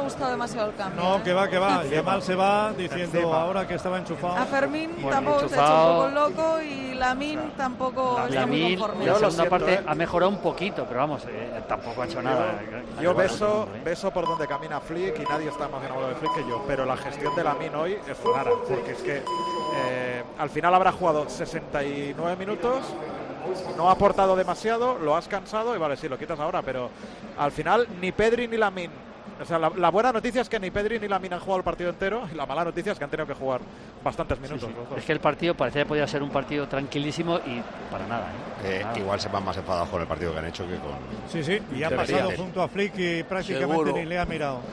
gustado demasiado el cambio. No, que va. Yamal se va diciendo ahora que estaba enchufado. A Fermín Bueno, tampoco se ha hecho un poco loco y Lamine tampoco está muy Lamine, conforme. en la segunda parte ha mejorado un poquito, pero vamos, tampoco ha hecho nada. Yo beso por donde camina Flick y nadie está más enamorado de Flick que yo, pero la gestión de Lamine hoy es rara, porque es que al final habrá jugado 69 minutos, no ha aportado demasiado, lo has cansado y vale, sí, lo quitas ahora, pero al final ni Pedri ni Lamine. O sea, la buena noticia es que ni Pedri ni Lamine han jugado el partido entero, y la mala noticia es que han tenido que jugar bastantes minutos. Sí. Es que el partido parecía que podía ser un partido tranquilísimo y para nada. Claro. Igual se van más enfadados con el partido que han hecho que con... Sí, y ha pasado junto a Flick y prácticamente ni le ha mirado.